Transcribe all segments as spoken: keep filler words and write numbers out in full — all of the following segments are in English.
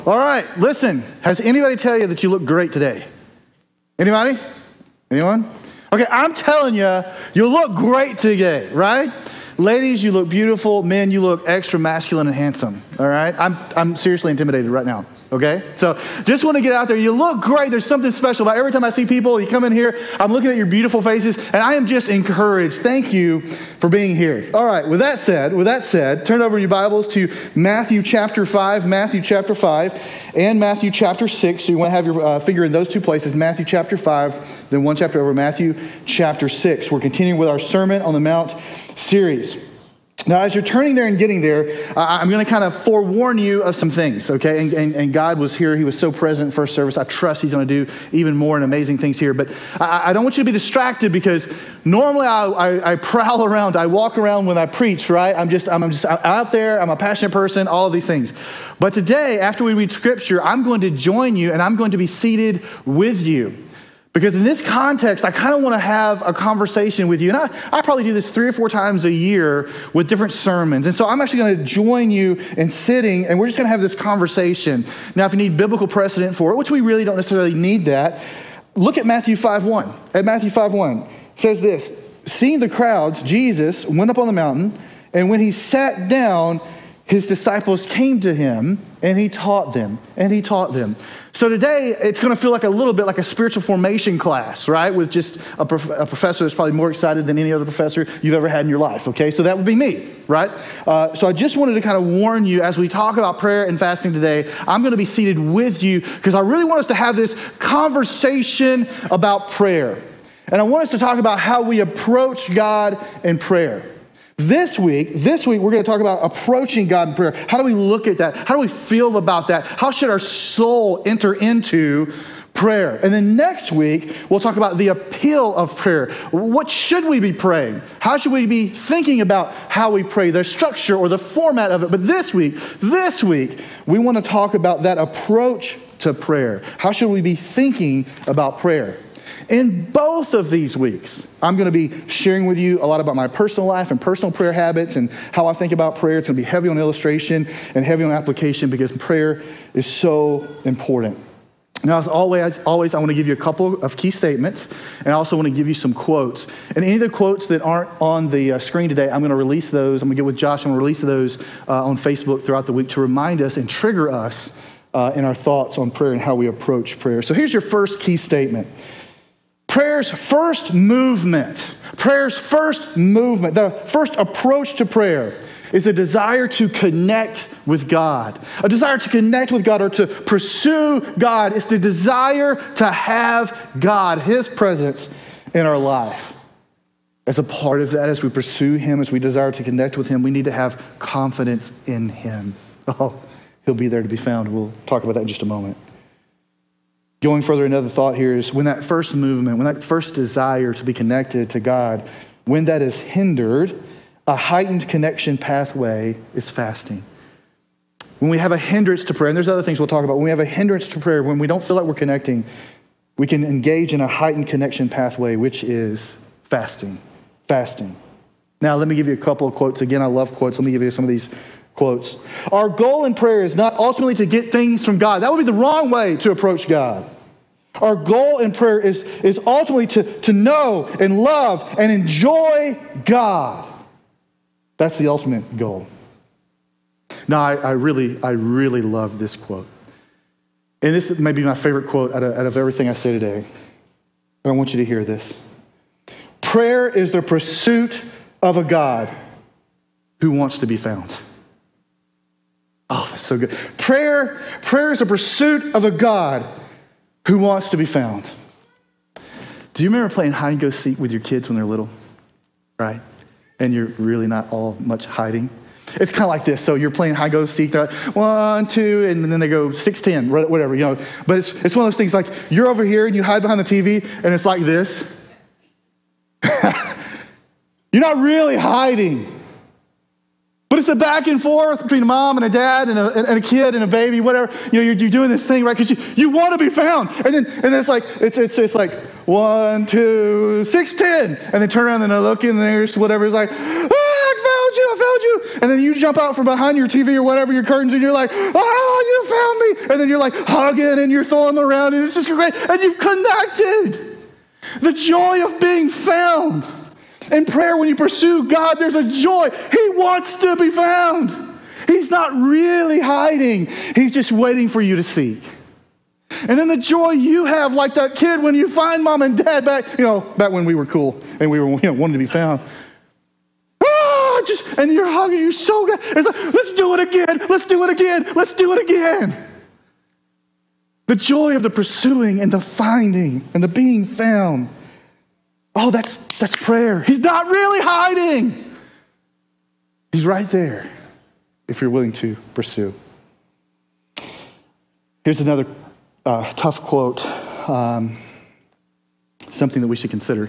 All right, listen. Has anybody tell you that you look great today? Anybody? Anyone? Okay, I'm telling you, you look great today, right? Ladies, you look beautiful. Men, you look extra masculine and handsome, all right? I'm I'm seriously intimidated right now, okay? So just want to get out there. You look great. There's something special about every time I see people, you come in here, I'm looking at your beautiful faces, and I am just encouraged. Thank you for being here. All right, with that said, with that said, turn over your Bibles to Matthew chapter five, Matthew chapter five, and Matthew chapter six. So you want to have your uh, finger in those two places, Matthew chapter five, then one chapter over, Matthew chapter six. We're continuing with our Sermon on the Mount series. Now, as you're turning there and getting there, uh, I'm going to kind of forewarn you of some things, okay? And, and, and God was here. He was so present in first service. I trust he's going to do even more and amazing things here. But I, I don't want you to be distracted because normally I, I, I prowl around. I walk around when I preach, right? I'm just, I'm just out there. I'm a passionate person, all of these things. But today, after we read Scripture, I'm going to join you and I'm going to be seated with you. Because in this context, I kind of want to have a conversation with you. And I, I probably do this three or four times a year with different sermons. And so I'm actually going to join you in sitting, and we're just going to have this conversation. Now, if you need biblical precedent for it, which we really don't necessarily need that, look at Matthew five one. At Matthew five one, it says this, seeing the crowds, Jesus went up on the mountain, and when he sat down, his disciples came to him, and he taught them, and he taught them. So today, it's going to feel like a little bit like a spiritual formation class, right? With just a, prof- a professor that's probably more excited than any other professor you've ever had in your life, okay? So that would be me, right? Uh, so I just wanted to kind of warn you as we talk about prayer and fasting today, I'm going to be seated with you because I really want us to have this conversation about prayer. And I want us to talk about how we approach God in prayer. This week, this week, we're going to talk about approaching God in prayer. How do we look at that? How do we feel about that? How should our soul enter into prayer? And then next week, we'll talk about the appeal of prayer. What should we be praying? How should we be thinking about how we pray, the structure or the format of it? But this week, this week, we want to talk about that approach to prayer. How should we be thinking about prayer? In both of these weeks, I'm going to be sharing with you a lot about my personal life and personal prayer habits and how I think about prayer. It's going to be heavy on illustration and heavy on application because prayer is so important. Now, as always, always, I want to give you a couple of key statements, and I also want to give you some quotes. And any of the quotes that aren't on the uh, screen today, I'm going to release those. I'm going to get with Josh and release those uh, on Facebook throughout the week to remind us and trigger us uh, in our thoughts on prayer and how we approach prayer. So here's your first key statement. Prayer's first movement, prayer's first movement, the first approach to prayer is a desire to connect with God. A desire to connect with God or to pursue God. It's the desire to have God, his presence in our life. As a part of that, as we pursue him, as we desire to connect with him, we need to have confidence in him. Oh, he'll be there to be found. We'll talk about that in just a moment. Going further, another thought here is when that first movement, when that first desire to be connected to God, when that is hindered, a heightened connection pathway is fasting. When we have a hindrance to prayer, and there's other things we'll talk about, when we have a hindrance to prayer, when we don't feel like we're connecting, we can engage in a heightened connection pathway, which is fasting. Fasting. Now, let me give you a couple of quotes. Again, I love quotes. Let me give you some of these quotes. Our goal in prayer is not ultimately to get things from God. That would be the wrong way to approach God. Our goal in prayer is, is ultimately to, to know and love and enjoy God. That's the ultimate goal. Now, I, I really, I really love this quote. And this may be my favorite quote out of, out of everything I say today. But I want you to hear this. Prayer is the pursuit of a God who wants to be found. Oh, that's so good. Prayer, prayer is the pursuit of a God who wants to be found. Do you remember playing hide and go seek with your kids when they're little? Right? And you're really not all much hiding. It's kind of like this. So you're playing hide and go seek, they're like, one, two, and then they go six, ten, whatever, you know. But it's it's one of those things like you're over here and you hide behind the T V and it's like this. You're not really hiding. But it's a back and forth between a mom and a dad and a, and a kid and a baby, whatever. You know, you're, you're doing this thing, right? Because you, you want to be found. And then and then it's like, it's it's it's like one, two, six, ten. And then turn around and they look in and there's whatever. It's like, ah, I found you, I found you. And then you jump out from behind your T V or whatever, your curtains, and you're like, oh, you found me. And then you're like hugging and you're throwing them around and it's just great. And you've connected. The joy of being found. In prayer, when you pursue God, there's a joy. He wants to be found. He's not really hiding. He's just waiting for you to seek. And then the joy you have, like that kid when you find mom and dad back, you know, back when we were cool and we were, you know, wanted to be found. Ah, just, and you're hugging, you're so good. It's like, let's do it again. Let's do it again. Let's do it again. The joy of the pursuing and the finding and the being found. Oh, that's that's prayer. He's not really hiding. He's right there if you're willing to pursue. Here's another uh, tough quote, um, something that we should consider.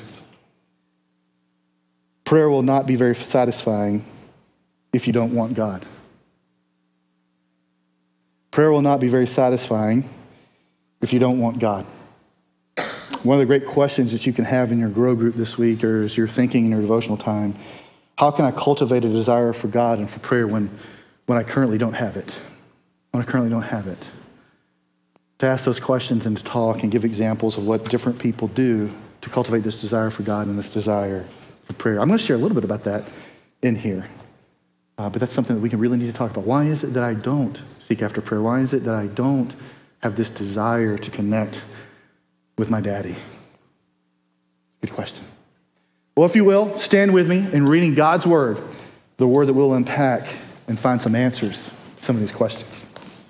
Prayer will not be very satisfying if you don't want God. Prayer will not be very satisfying if you don't want God. One of the great questions that you can have in your grow group this week or as you're thinking in your devotional time, how can I cultivate a desire for God and for prayer when, when I currently don't have it? When I currently don't have it. To ask those questions and to talk and give examples of what different people do to cultivate this desire for God and this desire for prayer. I'm going to share a little bit about that in here. Uh, but that's something that we can really need to talk about. Why is it that I don't seek after prayer? Why is it that I don't have this desire to connect with my daddy? Good question. Well, if you will, stand with me in reading God's word, the word that will unpack and find some answers to some of these questions.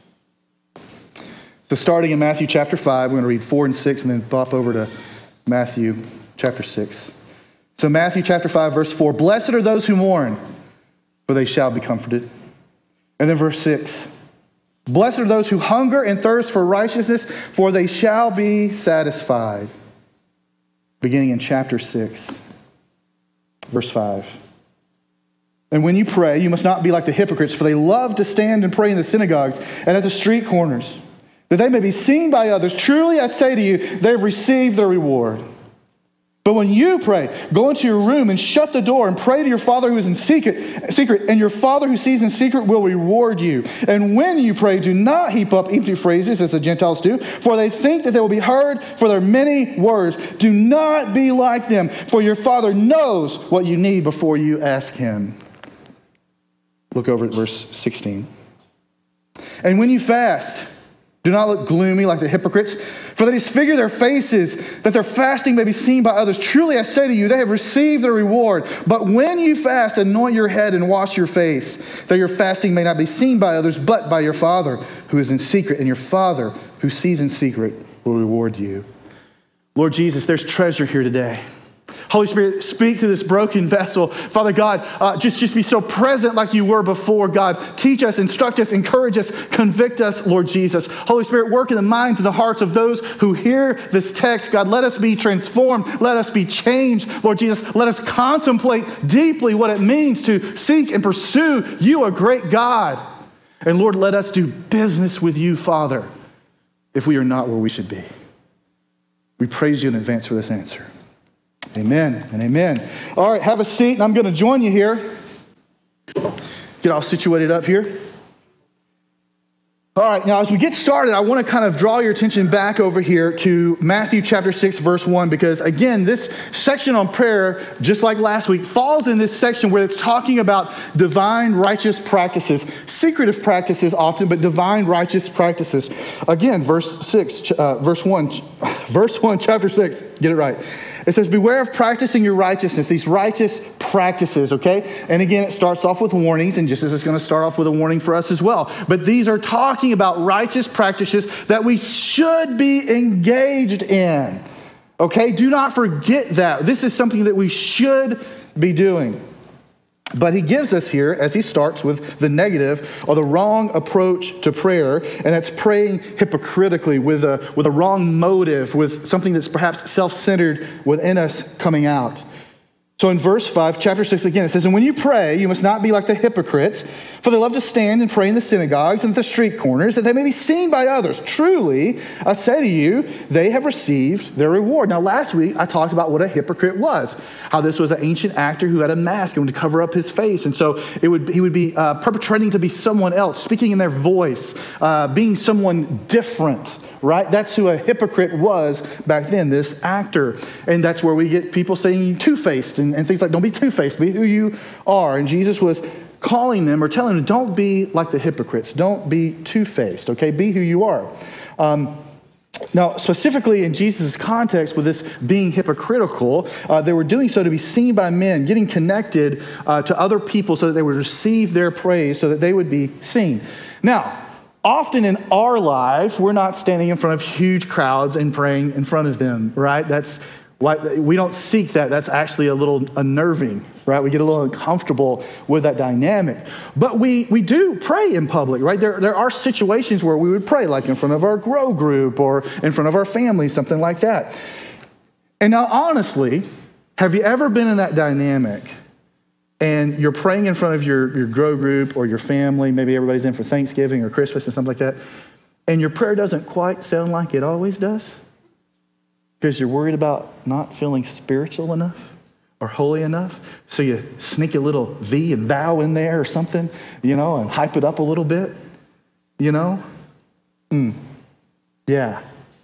So starting in Matthew chapter five, we're going to read four and six and then pop over to Matthew chapter six. So Matthew chapter five, verse four, blessed are those who mourn, for they shall be comforted. And then verse six, blessed are those who hunger and thirst for righteousness, for they shall be satisfied. Beginning in chapter six, verse five. And when you pray, you must not be like the hypocrites, for they love to stand and pray in the synagogues and at the street corners, that they may be seen by others. Truly I say to you, they have received their reward. But when you pray, go into your room and shut the door and pray to your Father who is in secret, secret, and your Father who sees in secret will reward you. And when you pray, do not heap up empty phrases as the Gentiles do, for they think that they will be heard for their many words. Do not be like them, for your Father knows what you need before you ask him. Look over at verse sixteen. And when you fast, do not look gloomy like the hypocrites, for they disfigure their faces, that their fasting may be seen by others. Truly I say to you, they have received their reward. But when you fast, anoint your head and wash your face, that your fasting may not be seen by others, but by your Father who is in secret. And your Father who sees in secret will reward you. Lord Jesus, there's treasure here today. Holy Spirit, speak to this broken vessel. Father God, uh, just, just be so present like you were before, God. Teach us, instruct us, encourage us, convict us, Lord Jesus. Holy Spirit, work in the minds and the hearts of those who hear this text. God, let us be transformed. Let us be changed. Lord Jesus, let us contemplate deeply what it means to seek and pursue you, a great God. And Lord, let us do business with you, Father, if we are not where we should be. We praise you in advance for this answer. Amen and amen. All right, have a seat, and I'm going to join you here. Get all situated up here. All right, now as we get started, I want to kind of draw your attention back over here to Matthew chapter six, verse one, because again, this section on prayer, just like last week, falls in this section where it's talking about divine righteous practices, secretive practices often, but divine righteous practices. Again, verse six, uh, verse one, verse one, chapter six, get it right. It says, beware of practicing your righteousness, these righteous practices, okay? And again, it starts off with warnings, and just as it's going to start off with a warning for us as well. But these are talking about righteous practices that we should be engaged in, okay? Do not forget that. This is something that we should be doing. But he gives us here, as he starts with the negative or the wrong approach to prayer, and that's praying hypocritically with a, with a wrong motive, with something that's perhaps self-centered within us coming out. So in verse five, chapter six, again, it says, and when you pray, you must not be like the hypocrites, for they love to stand and pray in the synagogues and at the street corners, that they may be seen by others. Truly, I say to you, they have received their reward. Now, last week, I talked about what a hypocrite was, how this was an ancient actor who had a mask and would cover up his face. And so it would he would be uh, perpetrating to be someone else, speaking in their voice, uh, being someone different. Right? That's who a hypocrite was back then, this actor. And that's where we get people saying two-faced and, and things like, don't be two-faced, be who you are. And Jesus was calling them or telling them, don't be like the hypocrites. Don't be two-faced, okay? Be who you are. Um, now, specifically in Jesus' context with this being hypocritical, uh, they were doing so to be seen by men, getting connected uh, to other people so that they would receive their praise, so that they would be seen. Now, often in our life, we're not standing in front of huge crowds and praying in front of them, right? That's why we don't seek that. That's actually a little unnerving, right? We get a little uncomfortable with that dynamic. But we we do pray in public, right? There, there are situations where we would pray, like in front of our grow group or in front of our family, something like that. And now, honestly, have you ever been in that dynamic and you're praying in front of your, your grow group or your family, maybe everybody's in for Thanksgiving or Christmas and something like that, and your prayer doesn't quite sound like it always does because you're worried about not feeling spiritual enough or holy enough, so you sneak a little thee and thou in there or something, you know, and hype it up a little bit, you know? Mm. Yeah.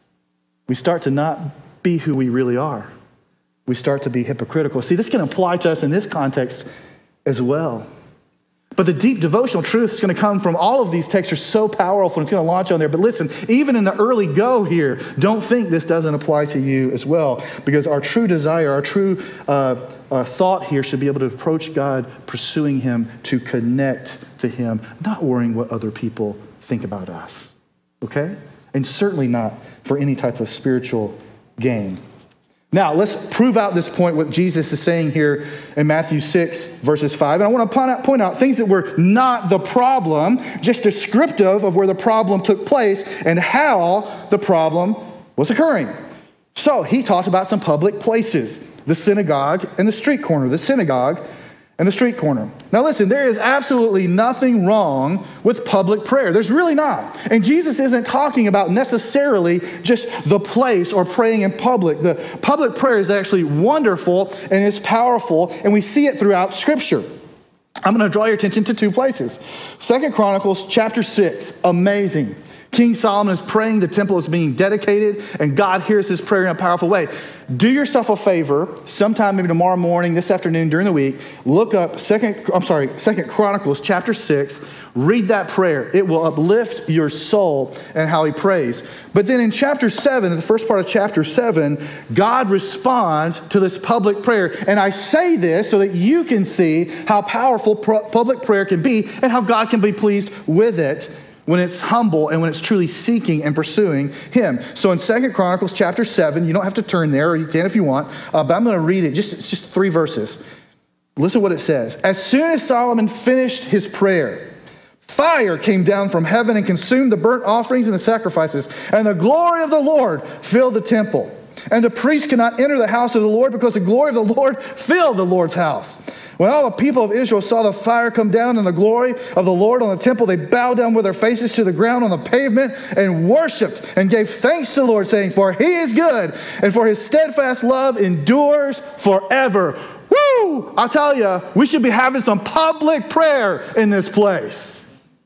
We start to not be who we really are. We start to be hypocritical. See, this can apply to us in this context as well. But the deep devotional truth is going to come from all of these texts are so powerful, and it's going to launch on there. But listen, even in the early go here, don't think this doesn't apply to you as well, because our true desire, our true uh, uh, thought here should be able to approach God, pursuing him, to connect to him, not worrying what other people think about us, okay? And certainly not for any type of spiritual gain. Now, let's prove out this point, what Jesus is saying here in Matthew six, verses five. And I want to point out, point out things that were not the problem, just descriptive of where the problem took place and how the problem was occurring. So he talked about some public places, the synagogue and the street corner, the synagogue and the street corner. Now listen, there is absolutely nothing wrong with public prayer. There's really not. And Jesus isn't talking about necessarily just the place or praying in public. The public prayer is actually wonderful and it's powerful, and we see it throughout Scripture. I'm going to draw your attention to two places. Second Chronicles chapter six, amazing. King Solomon is praying, the temple is being dedicated, and God hears his prayer in a powerful way. Do yourself a favor, sometime maybe tomorrow morning, this afternoon, during the week, look up Second, I'm sorry, Second Chronicles chapter six, read that prayer. It will uplift your soul and how he prays. But then in chapter seven, in the first part of chapter seven, God responds to this public prayer. And I say this so that you can see how powerful public prayer can be and how God can be pleased with it when it's humble and when it's truly seeking and pursuing him. So in Second Chronicles chapter seven, you don't have to turn there, or you can if you want, uh, but I'm going to read it, just, it's just three verses. Listen to what it says. As soon as Solomon finished his prayer, fire came down from heaven and consumed the burnt offerings and the sacrifices, and the glory of the Lord filled the temple. And the priests could not enter the house of the Lord because the glory of the Lord filled the Lord's house. When all the people of Israel saw the fire come down and the glory of the Lord on the temple, they bowed down with their faces to the ground on the pavement and worshiped and gave thanks to the Lord, saying, for he is good, and for his steadfast love endures forever. Woo! I'll tell you, we should be having some public prayer in this place.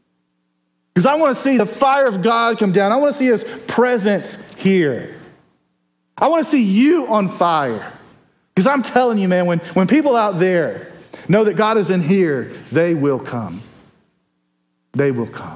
Because I want to see the fire of God come down. I want to see his presence here. I want to see you on fire. Because I'm telling you, man, when, when people out there know that God is in here, they will come. They will come.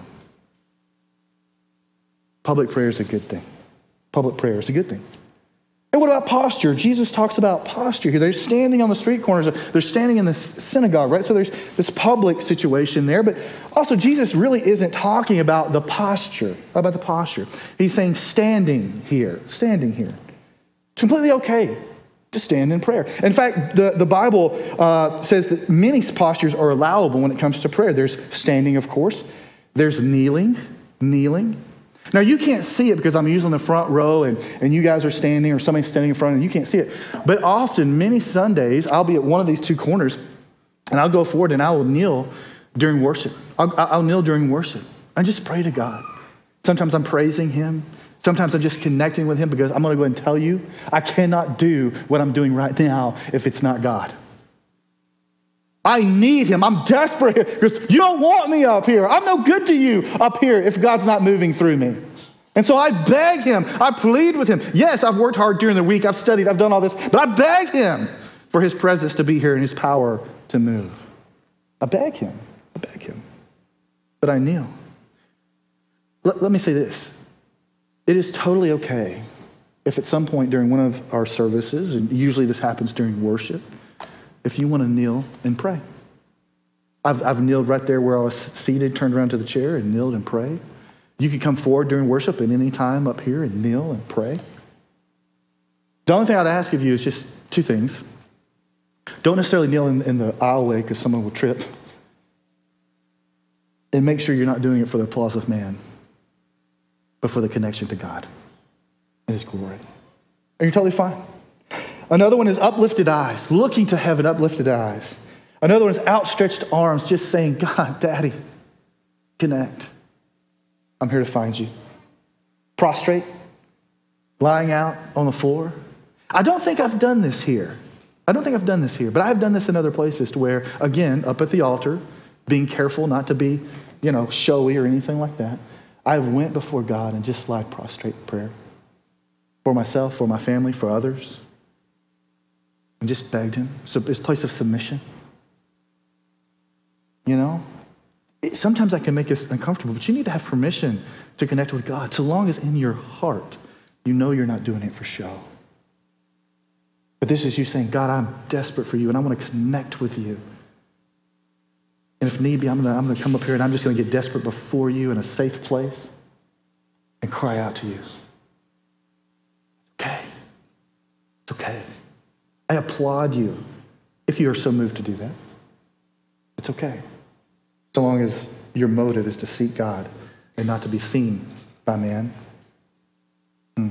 Public prayer is a good thing. Public prayer is a good thing. And what about posture? Jesus talks about posture here. They're standing on the street corners. They're standing in the synagogue, right? So there's this public situation there. But also, Jesus really isn't talking about the posture. About the posture. He's saying standing here. Standing here. It's completely okay to stand in prayer. In fact, the, the Bible uh, says that many postures are allowable when it comes to prayer. There's standing, of course. There's kneeling, kneeling. Now, you can't see it because I'm usually in the front row and, and you guys are standing or somebody's standing in front and you can't see it. But often, many Sundays, I'll be at one of these two corners and I'll go forward and I will kneel during worship. I'll, I'll kneel during worship and just pray to God. Sometimes I'm praising him. Sometimes I'm just connecting with him because I'm going to go ahead and tell you, I cannot do what I'm doing right now if it's not God. I need him. I'm desperate because you don't want me up here. I'm no good to you up here if God's not moving through me. And so I beg him. I plead with him. Yes, I've worked hard during the week. I've studied. I've done all this. But I beg him for his presence to be here and his power to move. I beg him. I beg him. But I kneel. Let, let me say this. It is totally okay if at some point during one of our services, and usually this happens during worship, if you want to kneel and pray. I've, I've kneeled right there where I was seated, turned around to the chair and kneeled and prayed. You could come forward during worship at any time up here and kneel and pray. The only thing I'd ask of you is just two things. Don't necessarily kneel in, in the aisleway because someone will trip. And make sure you're not doing it for the applause of man, but for the connection to God and his glory. And you're totally fine. Another one is uplifted eyes, looking to heaven, uplifted eyes. Another one is outstretched arms, just saying, God, Daddy, connect. I'm here to find you. Prostrate, lying out on the floor. I don't think I've done this here. I don't think I've done this here, but I've done this in other places to where, again, up at the altar, being careful not to be, you know, showy or anything like that. I went before God and just lied prostrate in prayer for myself, for my family, for others. And just begged him. So it's a place of submission. You know? It, sometimes that can make us uncomfortable, but you need to have permission to connect with God so long as in your heart you know you're not doing it for show. But this is you saying, God, I'm desperate for you and I want to connect with you. And if need be, I'm going I'm to come up here and I'm just going to get desperate before you in a safe place and cry out to you. Okay. It's okay. I applaud you if you are so moved to do that. It's okay. So long as your motive is to seek God and not to be seen by man. Hmm.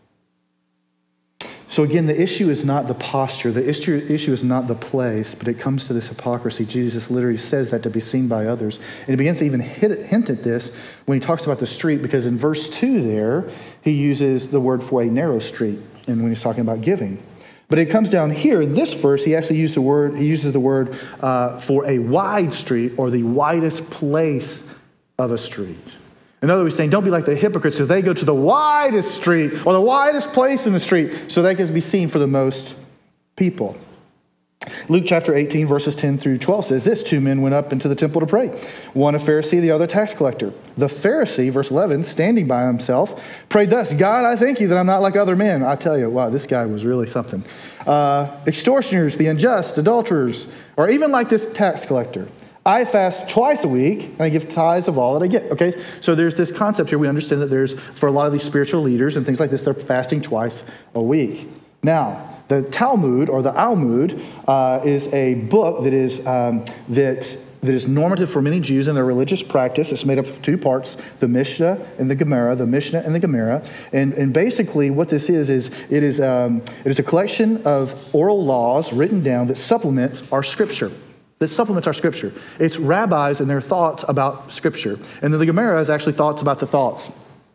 So again, the issue is not the posture. The issue, issue is not the place, but it comes to this hypocrisy. Jesus literally says that to be seen by others. And he begins to even hit, hint at this when he talks about the street, because in verse two there, he uses the word for a narrow street, and when he's talking about giving. But it comes down here in this verse, he actually used the word, he uses the word uh, for a wide street or the widest place of a street. In other words, he's saying, don't be like the hypocrites as they go to the widest street or the widest place in the street so they can be seen for the most people. Luke chapter eighteen, verses ten through twelve says this: two men went up into the temple to pray, one a Pharisee, the other a tax collector. The Pharisee, verse eleven, standing by himself, prayed thus: God, I thank you that I'm not like other men. I tell you, wow, this guy was really something. Uh, extortioners, the unjust, adulterers, or even like this tax collector. I fast twice a week, and I give tithes of all that I get. Okay, so there's this concept here. We understand that there's, for a lot of these spiritual leaders and things like this, they're fasting twice a week. Now, the Talmud, or the Almud, uh, is a book that is um, that that is normative for many Jews in their religious practice. It's made up of two parts, the Mishnah and the Gemara, the Mishnah and the Gemara. And, and basically what this is, is it is um, it is a collection of oral laws written down that supplements our scripture. That supplements our scripture. It's rabbis and their thoughts about scripture. And then the Gemara is actually thoughts about the thoughts.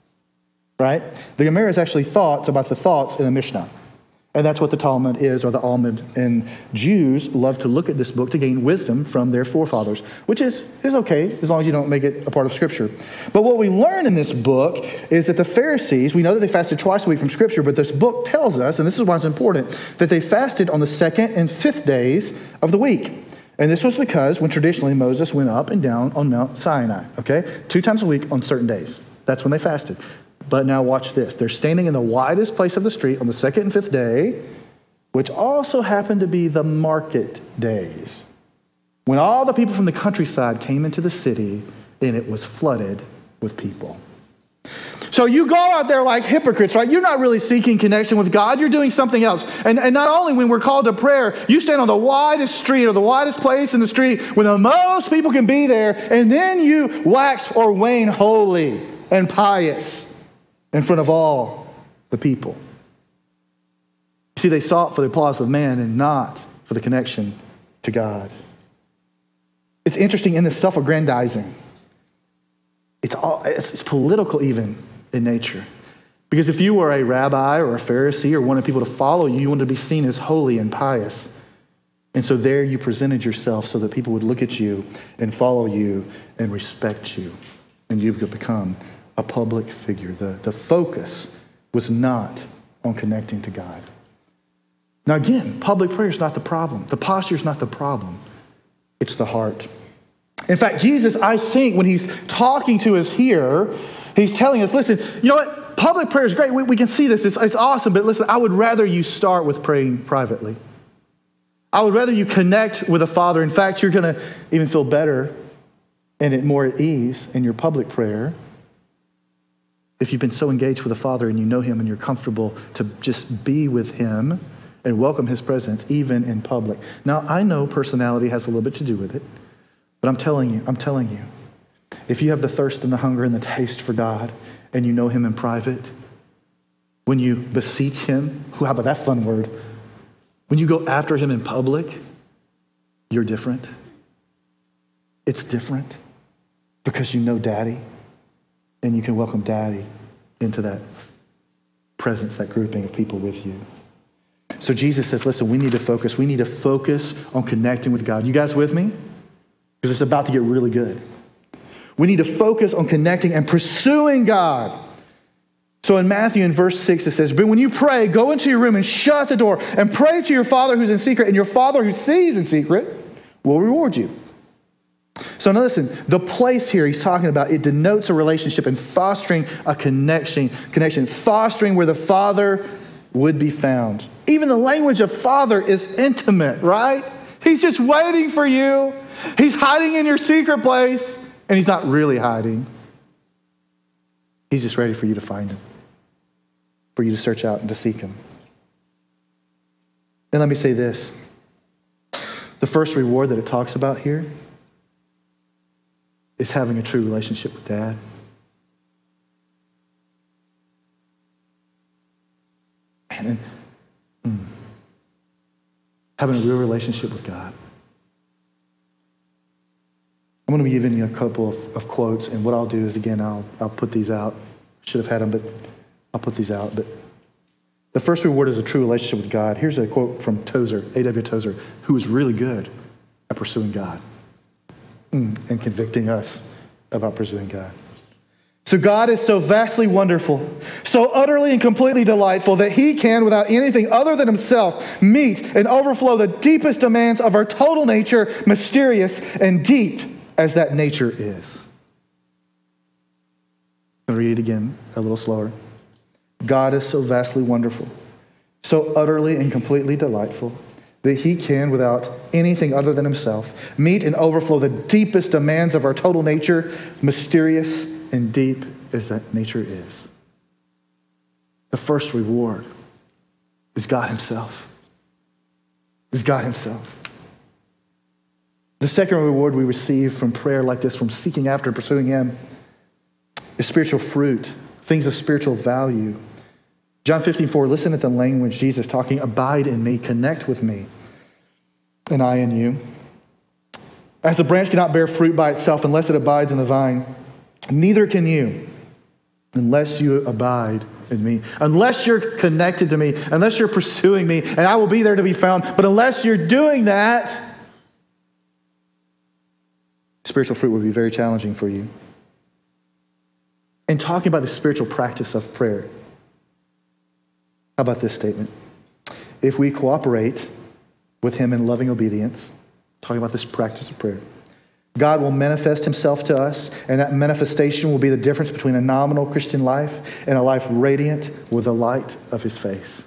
Right? The Gemara is actually thoughts about the thoughts in the Mishnah. And that's what the Talmud is, or the Almud. And Jews love to look at this book to gain wisdom from their forefathers, which is, is okay, as long as you don't make it a part of Scripture. But what we learn in this book is that the Pharisees, we know that they fasted twice a week from Scripture, but this book tells us, and this is why it's important, that they fasted on the second and fifth days of the week. And this was because when traditionally Moses went up and down on Mount Sinai, okay? Two times a week on certain days. That's when they fasted. But now watch this. They're standing in the widest place of the street on the second and fifth day, which also happened to be the market days, when all the people from the countryside came into the city and it was flooded with people. So you go out there like hypocrites, right? You're not really seeking connection with God. You're doing something else. And, and not only when we're called to prayer, you stand on the widest street or the widest place in the street when the most people can be there, and then you wax or wane holy and pious. in front of all the people. You see, they sought for the applause of man and not for the connection to God. It's interesting in this self-aggrandizing. It's, all, it's, it's political even in nature. Because if you were a rabbi or a Pharisee or wanted people to follow you, you wanted to be seen as holy and pious. And so there you presented yourself so that people would look at you and follow you and respect you. And you would become a public figure. The, the focus was not on connecting to God. Now again, public prayer is not the problem. The posture is not the problem. It's the heart. In fact, Jesus, I think when he's talking to us here, he's telling us, listen, you know what? Public prayer is great. We, we can see this. It's, it's awesome. But listen, I would rather you start with praying privately. I would rather you connect with a Father. In fact, you're going to even feel better and at more at ease in your public prayer if you've been so engaged with the Father and you know him and you're comfortable to just be with him and welcome his presence even in public. Now, I know personality has a little bit to do with it, but I'm telling you, I'm telling you, if you have the thirst and the hunger and the taste for God and you know him in private, when you beseech him, how about that fun word? When you go after him in public, you're different. It's different because you know Daddy and you can welcome Daddy into that presence, that grouping of people with you. So Jesus says, listen, we need to focus. We need to focus on connecting with God. You guys with me? Because it's about to get really good. We need to focus on connecting and pursuing God. So in Matthew in verse six, it says, but when you pray, go into your room and shut the door and pray to your Father who's in secret, and your Father who sees in secret will reward you. So now listen, the place here he's talking about, it denotes a relationship and fostering a connection, connection, fostering where the Father would be found. Even the language of Father is intimate, right? He's just waiting for you. He's hiding in your secret place, and he's not really hiding. He's just ready for you to find him, for you to search out and to seek him. And let me say this. The first reward that it talks about here is having a true relationship with Dad. And then, mm, having a real relationship with God. I'm going to be giving you a couple of, of quotes, and what I'll do is, again, I'll, I'll put these out. Should have had them, but I'll put these out. But the first reward is a true relationship with God. Here's a quote from Tozer, A W Tozer, who is really good at pursuing God mm, and convicting us about pursuing God. So God is so vastly wonderful, so utterly and completely delightful that he can, without anything other than himself, meet and overflow the deepest demands of our total nature, mysterious and deep as that nature is. I'll read it again a little slower. God is so vastly wonderful, so utterly and completely delightful that he can, without anything other than himself, meet and overflow the deepest demands of our total nature, mysterious and deep as that nature is. The first reward is God himself. Is God himself. The second reward we receive from prayer like this, from seeking after and pursuing him, is spiritual fruit, things of spiritual value. John fifteen four, listen at the language Jesus talking, abide in me, connect with me, and I in you. As the branch cannot bear fruit by itself unless it abides in the vine, neither can you unless you abide in me. Unless you're connected to me, unless you're pursuing me, and I will be there to be found, but unless you're doing that, spiritual fruit will be very challenging for you. And talking about the spiritual practice of prayer, how about this statement? If we cooperate with him in loving obedience, talking about this practice of prayer, God will manifest himself to us, and that manifestation will be the difference between a nominal Christian life and a life radiant with the light of his face.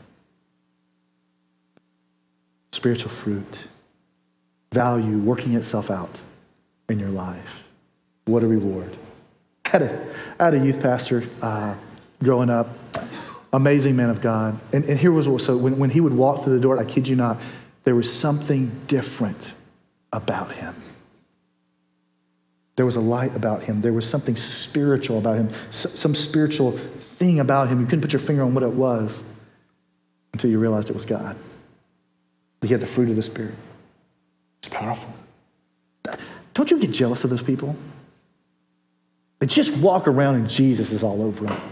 Spiritual fruit, value working itself out in your life. What a reward. I had a, I had a youth pastor uh, growing up, amazing man of God. And, and here was what, so when, when he would walk through the door, I kid you not, there was something different about him. There was a light about him. There was something spiritual about him, some spiritual thing about him. You couldn't put your finger on what it was until you realized it was God. He had the fruit of the Spirit. It's powerful. Don't you get jealous of those people? They just walk around and Jesus is all over them.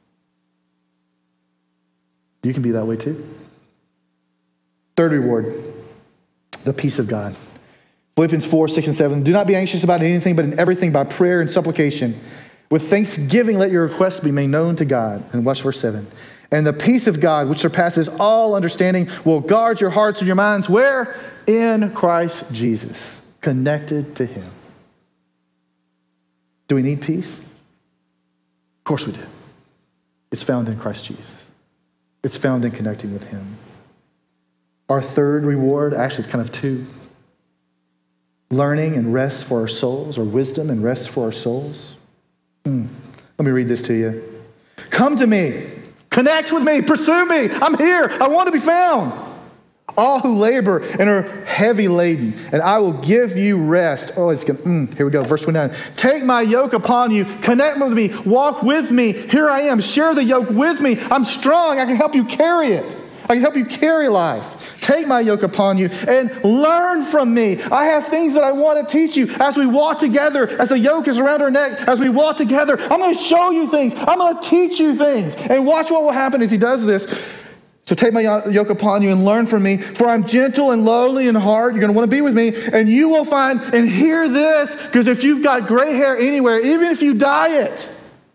You can be that way too. Third reward, the peace of God. Philippians four, six, and seven. Do not be anxious about anything, but in everything by prayer and supplication. With thanksgiving, let your requests be made known to God. And watch verse seven. And the peace of God, which surpasses all understanding, will guard your hearts and your minds. Where? In Christ Jesus. Connected to him. Do we need peace? Of course we do. It's found in Christ Jesus. It's found in connecting with him. Our third reward, actually it's kind of two. Learning and rest for our souls, or wisdom and rest for our souls. Mm. Let me read this to you. Come to me. Connect with me. Pursue me. I'm here. I want to be found. All who labor and are heavy laden, and I will give you rest. Oh, it's going to, mm, here we go. Verse twenty-nine. Take my yoke upon you. Connect with me. Walk with me. Here I am. Share the yoke with me. I'm strong. I can help you carry it. I can help you carry life. Take my yoke upon you and learn from me. I have things that I want to teach you as we walk together, as the yoke is around our neck, as we walk together. I'm going to show you things. I'm going to teach you things. And watch what will happen as he does this. So take my yoke upon you and learn from me, for I'm gentle and lowly in heart. You're going to want to be with me, and you will find, and hear this, because if you've got gray hair anywhere, even if you dye it,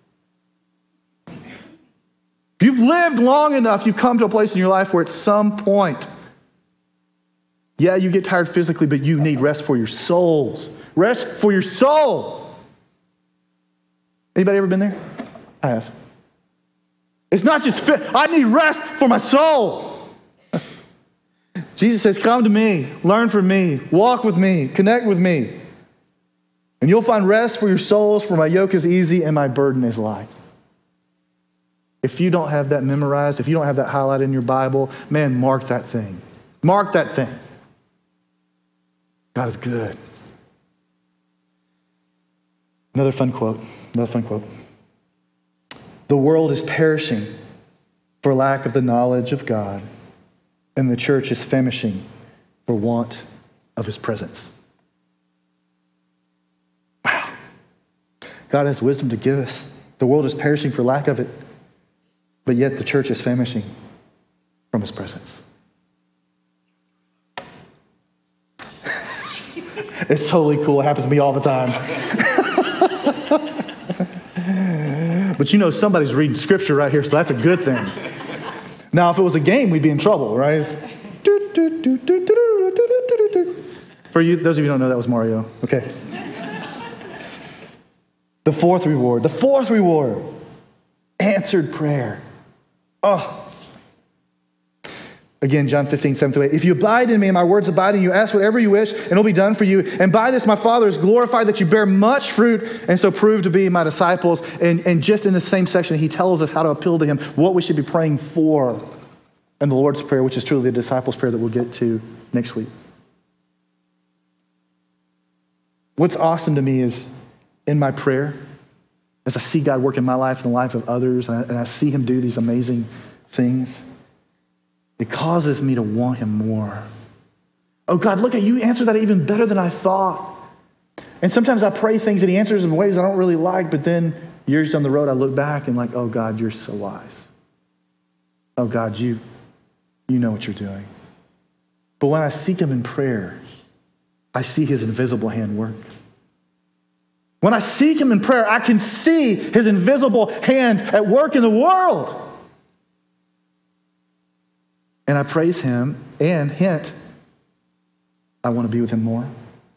if you've lived long enough, you've come to a place in your life where at some point, yeah, you get tired physically, but you need rest for your souls. Rest for your soul. Anybody ever been there? I have. It's not just fit. I need rest for my soul. Jesus says, come to me, learn from me, walk with me, connect with me. And you'll find rest for your souls, for my yoke is easy and my burden is light. If you don't have that memorized, if you don't have that highlighted in your Bible, man, mark that thing. Mark that thing. God is good. Another fun quote. Another fun quote. The world is perishing for lack of the knowledge of God, and the church is famishing for want of his presence. Wow. God has wisdom to give us. The world is perishing for lack of it, but yet the church is famishing from his presence. It's totally cool. It happens to me all the time. But you know somebody's reading scripture right here, so that's a good thing. Now, if it was a game, we'd be in trouble, right? For you, those of you who don't know, that was Mario. Okay. The fourth reward. The fourth reward. Answered prayer. Oh. Again, John fifteen, seven through eight. If you abide in me and my words abide in you, ask whatever you wish, and it'll be done for you. And by this, my Father is glorified that you bear much fruit, and so prove to be my disciples. And, and just in the same section, he tells us how to appeal to him, what we should be praying for in the Lord's Prayer, which is truly the disciples' prayer that we'll get to next week. What's awesome to me is in my prayer, as I see God work in my life and the life of others, and I, and I see him do these amazing things, it causes me to want him more. Oh God, look at you, answer that even better than I thought. And sometimes I pray things and he answers in ways I don't really like, but then years down the road, I look back and like, oh God, you're so wise. Oh God, you, you know what you're doing. But when I seek him in prayer, I see his invisible hand work. When I seek him in prayer, I can see his invisible hand at work in the world. And I praise him, and hint, I want to be with him more.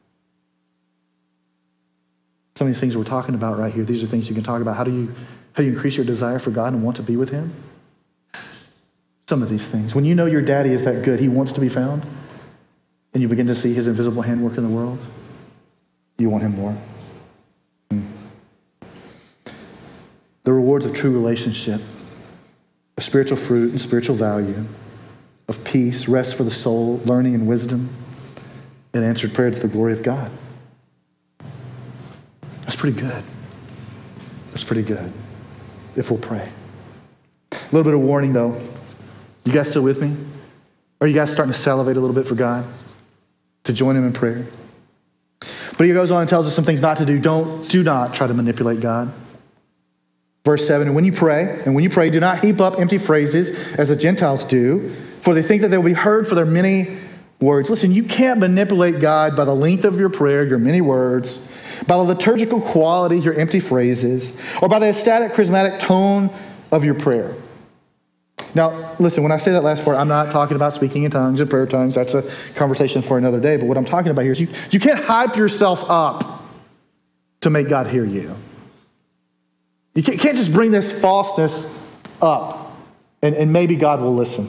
Some of these things we're talking about right here, these are things you can talk about. How do you, how do you increase your desire for God and want to be with him? Some of these things. When you know your daddy is that good, he wants to be found, and you begin to see his invisible hand work in the world, you want him more. Hmm. The rewards of true relationship, of spiritual fruit and spiritual value, of peace, rest for the soul, learning and wisdom, and answered prayer to the glory of God. pretty good. That's pretty good if we'll pray. A little bit of warning though. You guys still with me? Are you guys starting to salivate a little bit for God? To join him in prayer? But he goes on and tells us some things not to do. Don't, do not try to manipulate God. Verse seven, and when you pray, and when you pray, do not heap up empty phrases as the Gentiles do, for they think that they will be heard for their many words. Listen, you can't manipulate God by the length of your prayer, your many words, by the liturgical quality, your empty phrases, or by the ecstatic, charismatic tone of your prayer. Now, listen, when I say that last part, I'm not talking about speaking in tongues and prayer tongues. That's a conversation for another day. But what I'm talking about here is you, you can't hype yourself up to make God hear you. You can't, can't just bring this falseness up and, and maybe God will listen.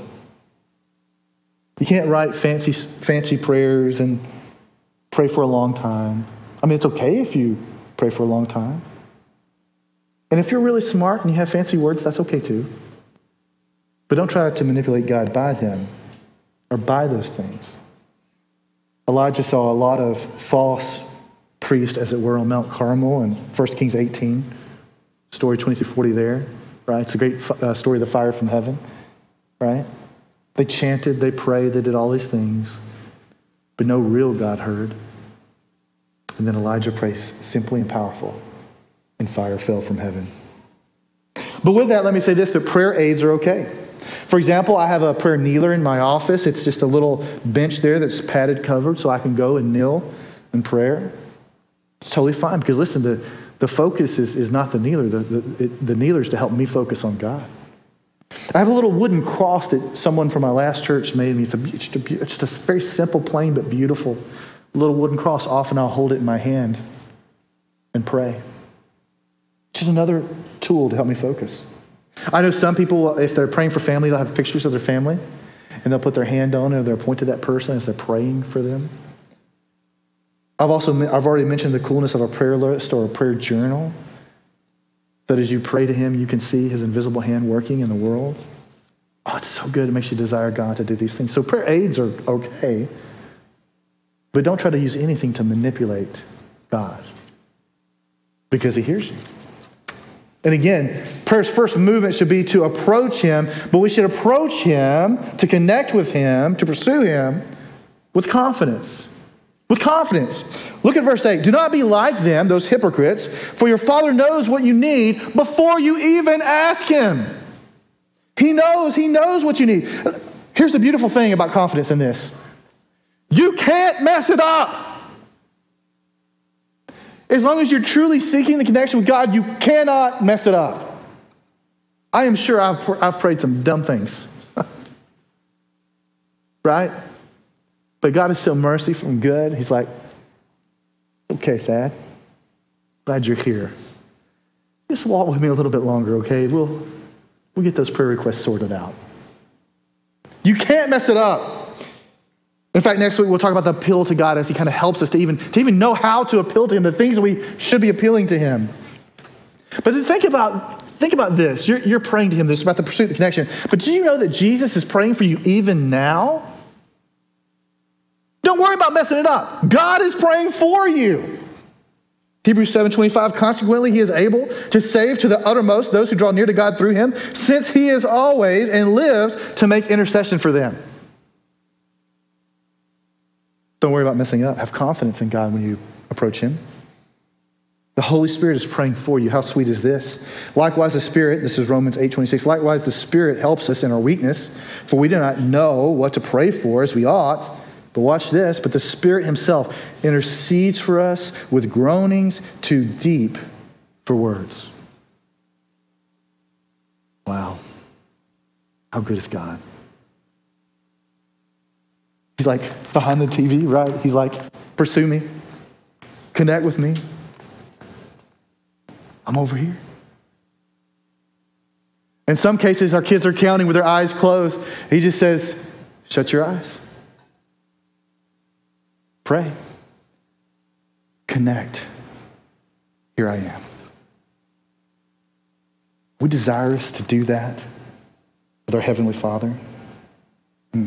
You can't write fancy, fancy prayers and pray for a long time. I mean, it's okay if you pray for a long time. And if you're really smart and you have fancy words, that's okay too. But don't try to manipulate God by them or by those things. Elijah saw a lot of false priests, as it were, on Mount Carmel in First Kings eighteen. Story twenty through forty there, right? It's a great uh, story of the fire from heaven, right? They chanted, they prayed, they did all these things, but no real God heard. And then Elijah prays simply and powerful, and fire fell from heaven. But with that, let me say this, that prayer aids are okay. For example, I have a prayer kneeler in my office. It's just a little bench there that's padded covered so I can go and kneel in prayer. It's totally fine because listen, the, the focus is, is not the kneeler. The, the, it, the kneeler is to help me focus on God. I have a little wooden cross that someone from my last church made me. It's, a, it's, just, a, it's just a very simple, plain, but beautiful little wooden cross. Often I'll hold it in my hand and pray. It's just another tool to help me focus. I know some people, if they're praying for family, they'll have pictures of their family and they'll put their hand on it or they'll point to that person as they're praying for them. I've also, I've already mentioned the coolness of a prayer list or a prayer journal. That as you pray to him, you can see his invisible hand working in the world. Oh, it's so good. It makes you desire God to do these things. So prayer aids are okay, but don't try to use anything to manipulate God because he hears you. And again, prayer's first movement should be to approach him, but we should approach him to connect with him, to pursue him with confidence. With confidence. Look at verse eight. Do not be like them, those hypocrites, for your Father knows what you need before you even ask him. He knows, he knows what you need. Here's the beautiful thing about confidence in this. You can't mess it up. As long as you're truly seeking the connection with God, you cannot mess it up. I am sure I've, I've prayed some dumb things. Right? But God is so merciful and good. He's like, okay, Thad, glad you're here. Just walk with me a little bit longer, okay? We'll, we'll get those prayer requests sorted out. You can't mess it up. In fact, next week we'll talk about the appeal to God as he kind of helps us to even, to even know how to appeal to him, the things that we should be appealing to him. But then think about, think about this. You're, you're praying to him. This is about the pursuit of the connection. But do you know that Jesus is praying for you even now? Don't worry about messing it up. God is praying for you. Hebrews seven twenty-five, consequently, he is able to save to the uttermost those who draw near to God through him, since he is always and lives to make intercession for them. Don't worry about messing it up. Have confidence in God when you approach him. The Holy Spirit is praying for you. How sweet is this? Likewise, the Spirit, this is Romans eight twenty-six, likewise, the Spirit helps us in our weakness, for we do not know what to pray for as we ought. But watch this, but the Spirit himself intercedes for us with groanings too deep for words. Wow. How good is God? He's like behind the T V, right? He's like, pursue me, connect with me. I'm over here. In some cases, our kids are counting with their eyes closed. He just says, shut your eyes. Pray. Connect. Here I am. We desire us to do that with our Heavenly Father. Hmm.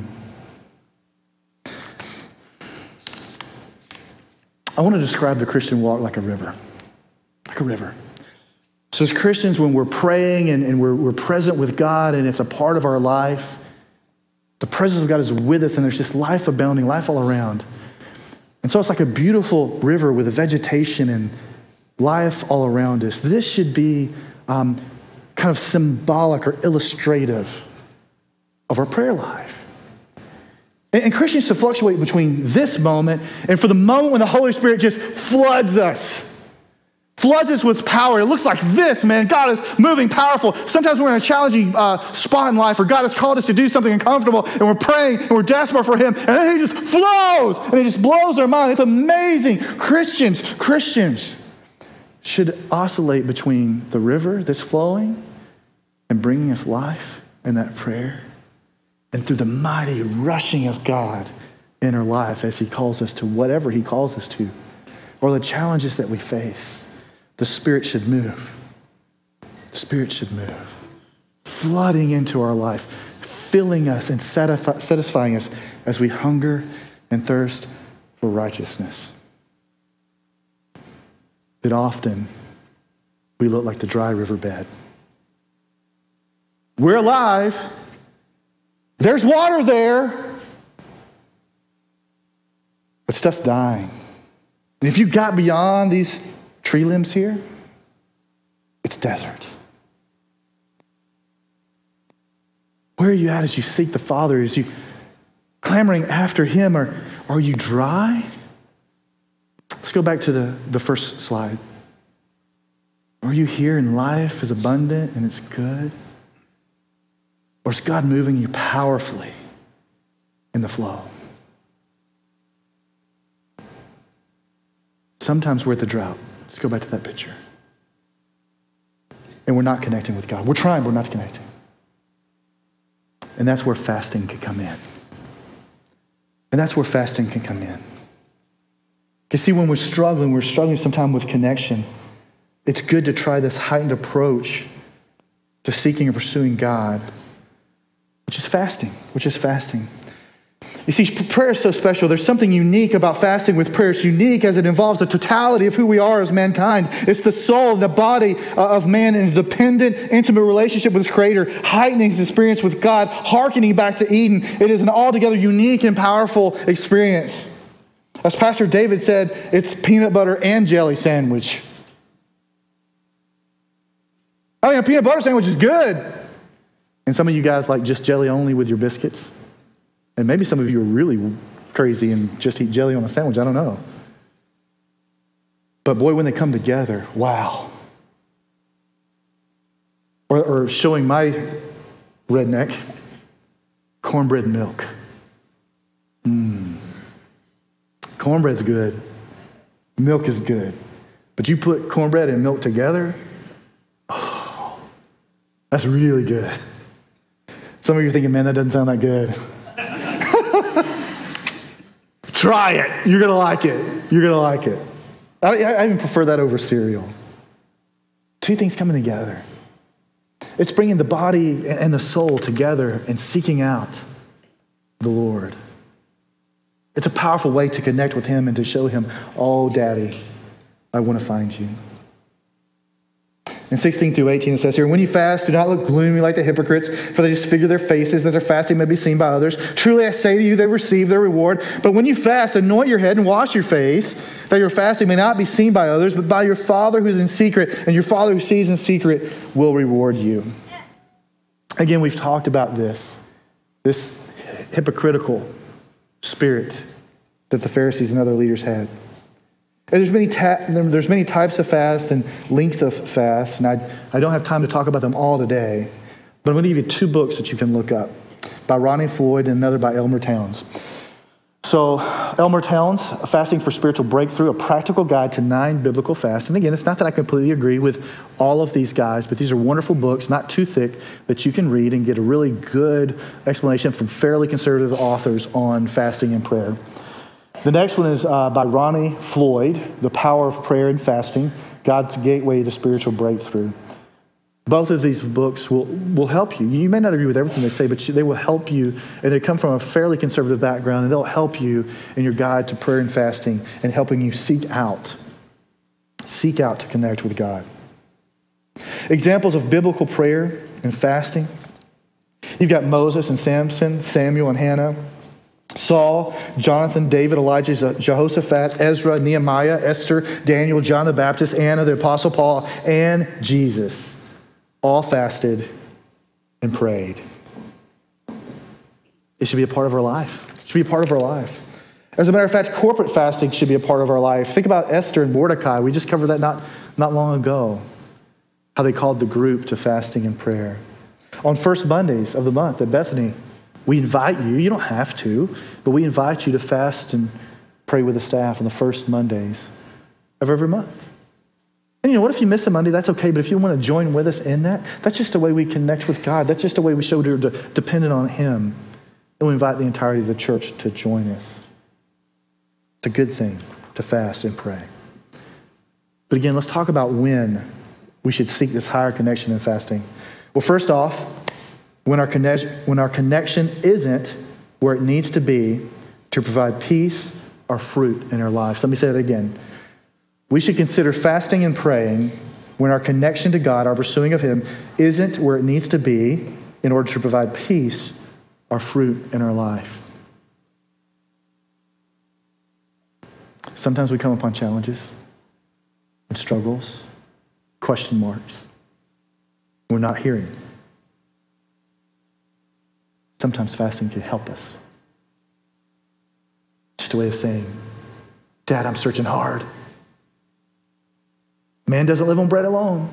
I want to describe the Christian walk like a river. like a river. So as Christians, when we're praying and, and we're, we're present with God and it's a part of our life, the presence of God is with us and there's just life abounding, life all around. And so it's like a beautiful river with a vegetation and life all around us. This should be um, kind of symbolic or illustrative of our prayer life. And, and Christians should fluctuate between this moment and for the moment when the Holy Spirit just floods us. Floods us with power. It looks like this, man. God is moving powerful. Sometimes we're in a challenging uh, spot in life where God has called us to do something uncomfortable and we're praying and we're desperate for him and then he just flows and it just blows our mind. It's amazing. Christians, Christians should oscillate between the river that's flowing and bringing us life in that prayer and through the mighty rushing of God in our life as he calls us to whatever he calls us to or the challenges that we face. The Spirit should move. The Spirit should move, flooding into our life, filling us and satisfying us as we hunger and thirst for righteousness. But often, we look like the dry riverbed. We're alive. There's water there. But stuff's dying. And if you got beyond these tree limbs here, it's desert. Where are you at as you seek the Father? As you clamoring after him? Or are you dry? Let's go back to the, the first slide. Are you here and life is abundant and it's good? Or is God moving you powerfully in the flow? Sometimes we're at the drought. Let's go back to that picture. And we're not connecting with God. We're trying, but we're not connecting. And that's where fasting can come in. And that's where fasting can come in. Because see, when we're struggling, we're struggling sometimes with connection. It's good to try this heightened approach to seeking and pursuing God, which is fasting, which is fasting. You see, prayer is so special. There's something unique about fasting with prayer. It's unique as it involves the totality of who we are as mankind. It's the soul, the body of man in a dependent, intimate relationship with his Creator, heightening his experience with God, hearkening back to Eden. It is an altogether unique and powerful experience. As Pastor David said, it's peanut butter and jelly sandwich. I mean, a peanut butter sandwich is good. And some of you guys like just jelly only with your biscuits. And maybe some of you are really crazy and just eat jelly on a sandwich. I don't know. But boy, when they come together, wow. Or, or showing my redneck, cornbread and milk. Mmm. Cornbread's good. Milk is good. But you put cornbread and milk together, oh, that's really good. Some of you are thinking, man, that doesn't sound that good. Try it. You're going to like it. You're going to like it. I, I even prefer that over cereal. Two things coming together. It's bringing the body and the soul together and seeking out the Lord. It's a powerful way to connect with him and to show him, oh, Daddy, I want to find you. In sixteen through eighteen, it says here, when you fast, do not look gloomy like the hypocrites, for they disfigure their faces, that their fasting may be seen by others. Truly, I say to you, they receive their reward. But when you fast, anoint your head and wash your face, that your fasting may not be seen by others, but by your Father who is in secret, and your Father who sees in secret will reward you. Again, we've talked about this, this hypocritical spirit that the Pharisees and other leaders had. And there's many ta- there's many types of fast and lengths of fast, and I, I don't have time to talk about them all today, but I'm going to give you two books that you can look up, by Ronnie Floyd and another by Elmer Towns. So Elmer Towns, Fasting for Spiritual Breakthrough, a practical guide to nine biblical fasts. And again, it's not that I completely agree with all of these guys, but these are wonderful books, not too thick, that you can read and get a really good explanation from fairly conservative authors on fasting and prayer. The next one is uh, by Ronnie Floyd, The Power of Prayer and Fasting, God's Gateway to Spiritual Breakthrough. Both of these books will, will help you. You may not agree with everything they say, but you, they will help you, and they come from a fairly conservative background, and they'll help you in your guide to prayer and fasting and helping you seek out Seek out to connect with God. Examples of biblical prayer and fasting. You've got Moses and Samson, Samuel and Hannah, Saul, Jonathan, David, Elijah, Jehoshaphat, Ezra, Nehemiah, Esther, Daniel, John the Baptist, Anna, the Apostle Paul, and Jesus all fasted and prayed. It should be a part of our life. It should be a part of our life. As a matter of fact, corporate fasting should be a part of our life. Think about Esther and Mordecai. We just covered that not, not long ago, how they called the group to fasting and prayer. On first Mondays of the month at Bethany, we invite you, you don't have to, but we invite you to fast and pray with the staff on the first Mondays of every month. And you know what, if you miss a Monday, that's okay, but if you want to join with us in that, that's just a way we connect with God. That's just a way we show we're dependent on Him. And we invite the entirety of the church to join us. It's a good thing to fast and pray. But again, let's talk about when we should seek this higher connection in fasting. Well, first off, when our connection, when our connection isn't where it needs to be to provide peace or fruit in our lives. Let me say that again. We should consider fasting and praying when our connection to God, our pursuing of Him, isn't where it needs to be in order to provide peace or fruit in our life. Sometimes we come upon challenges and struggles, question marks. We're not hearing. Sometimes fasting can help us. Just a way of saying, Dad, I'm searching hard. Man doesn't live on bread alone.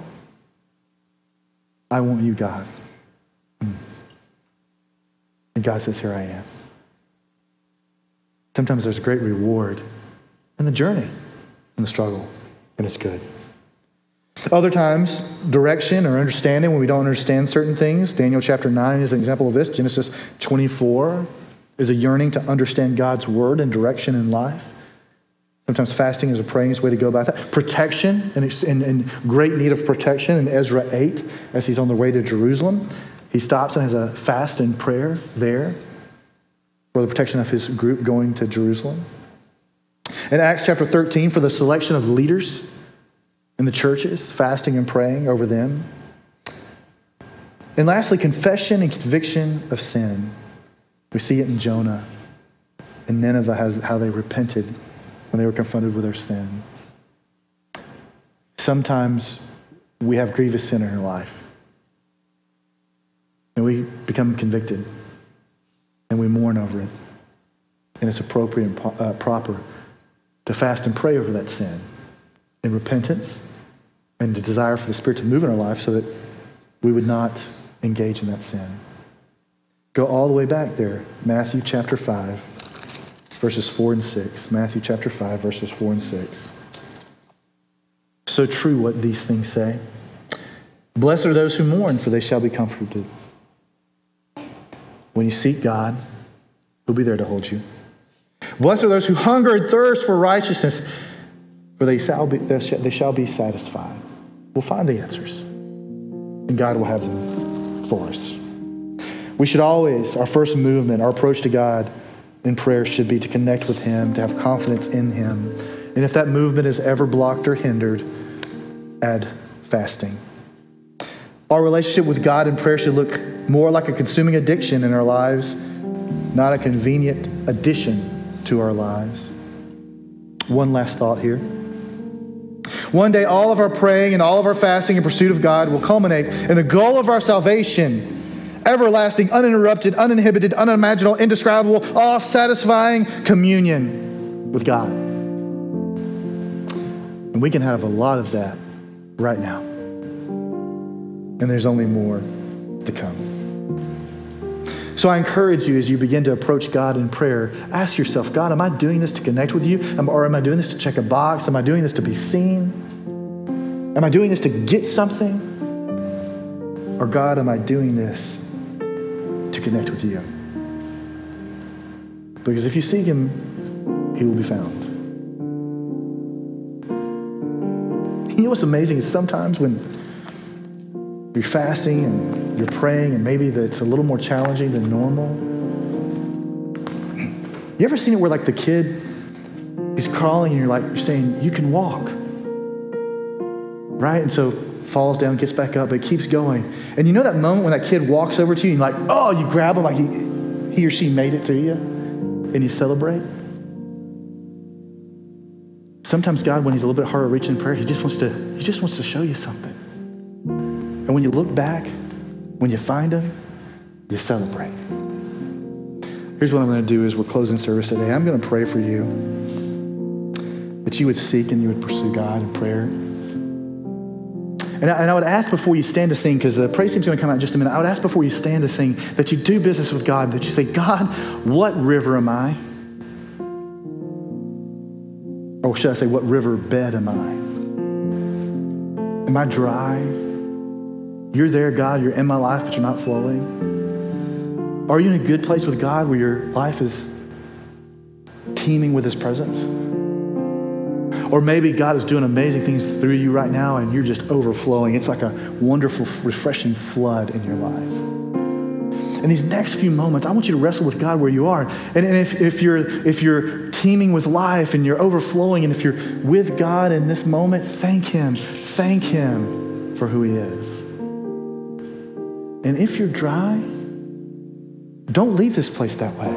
I want you, God. And God says, here I am. Sometimes there's a great reward in the journey, in the struggle, and it's good. Other times, direction or understanding when we don't understand certain things. Daniel chapter nine is an example of this. Genesis twenty-four is a yearning to understand God's word and direction in life. Sometimes fasting is a praying way to go about that. Protection, and in, in great need of protection in Ezra eight, as he's on the way to Jerusalem. He stops and has a fast and prayer there for the protection of his group going to Jerusalem. In Acts chapter thirteen, for the selection of leaders in the churches, fasting and praying over them. And lastly, confession and conviction of sin. We see it in Jonah and Nineveh, how they repented when they were confronted with their sin. Sometimes we have grievous sin in our life. And we become convicted. And we mourn over it. And it's appropriate and uh, proper to fast and pray over that sin in repentance and the desire for the Spirit to move in our life so that we would not engage in that sin. Go all the way back there, Matthew chapter five, verses four and six. Matthew chapter five, verses four and six. So true what these things say. Blessed are those who mourn, for they shall be comforted. When you seek God, He'll be there to hold you. Blessed are those who hunger and thirst for righteousness, for they shall be, they shall be satisfied. We'll find the answers, and God will have them for us. We should always, our first movement, our approach to God in prayer should be to connect with Him, to have confidence in Him. And if that movement is ever blocked or hindered, add fasting. Our relationship with God in prayer should look more like a consuming addiction in our lives, not a convenient addition to our lives. One last thought here. One day, all of our praying and all of our fasting in pursuit of God will culminate in the goal of our salvation, everlasting, uninterrupted, uninhibited, unimaginable, indescribable, all-satisfying communion with God. And we can have a lot of that right now. And there's only more to come. So I encourage you as you begin to approach God in prayer, ask yourself, God, am I doing this to connect with you? Or am I doing this to check a box? Am I doing this to be seen? Am I doing this to get something? Or God, am I doing this to connect with you? Because if you seek Him, He will be found. You know what's amazing is sometimes when you're fasting and you're praying and maybe it's a little more challenging than normal. You ever seen it where like the kid is crawling and you're like, you're saying, you can walk. right? And so falls down, gets back up, but keeps going. And you know that moment when that kid walks over to you and like, oh, you grab him like he, he or she made it to you and you celebrate? Sometimes God, when he's a little bit harder reaching in prayer, he just wants to, he just wants to show you something. And when you look back, when you find him, you celebrate. Here's what I'm going to do as we're closing service today. I'm going to pray for you that you would seek and you would pursue God in prayer. And I, and I would ask before you stand to sing, because the praise team's going to come out in just a minute. I would ask before you stand to sing that you do business with God, that you say, God, what river am I? Or should I say, what river bed am I? Am I dry? You're there, God. You're in my life, but you're not flowing. Are you in a good place with God where your life is teeming with his presence? Or maybe God is doing amazing things through you right now and you're just overflowing. It's like a wonderful, refreshing flood in your life. In these next few moments, I want you to wrestle with God where you are. And, and if, if, you're, if you're teeming with life and you're overflowing, and if you're with God in this moment, thank him. Thank him for who he is. And if you're dry, don't leave this place that way.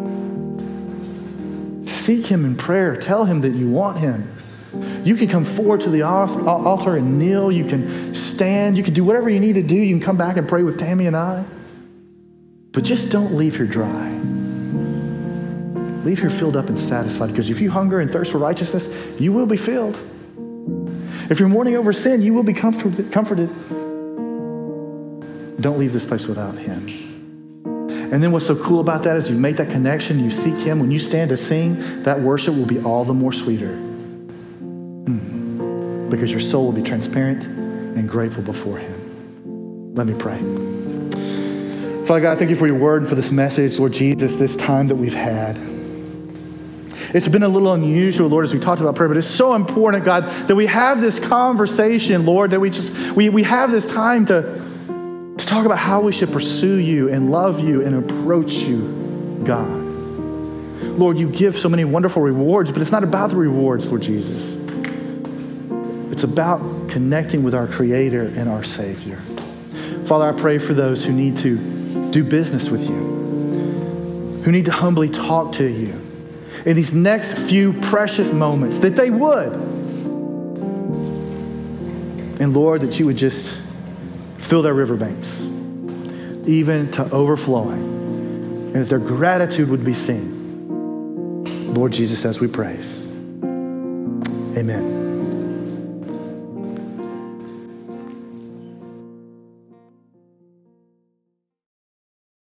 Seek him in prayer. Tell him that you want him. You can come forward to the altar and kneel. You can stand. You can do whatever you need to do. You can come back and pray with Tammy and I. But just don't leave here dry. Leave here filled up and satisfied, because if you hunger and thirst for righteousness, you will be filled. If you're mourning over sin, you will be comforted. comforted. Don't leave this place without him. And then what's so cool about that is you make that connection, you seek him. When you stand to sing, that worship will be all the more sweeter. Mm. Because your soul will be transparent and grateful before him. Let me pray. Father God, I thank you for your word and for this message, Lord Jesus, this time that we've had. It's been a little unusual, Lord, as we talked about prayer, but it's so important, God, that we have this conversation, Lord, that we just, we, we have this time to, to talk about how we should pursue you and love you and approach you, God. Lord, you give so many wonderful rewards, but it's not about the rewards, Lord Jesus. It's about connecting with our Creator and our Savior. Father, I pray for those who need to do business with you, who need to humbly talk to you in these next few precious moments, that they would. And Lord, that you would just fill their riverbanks, even to overflowing, and that their gratitude would be seen. Lord Jesus, as we praise. Amen.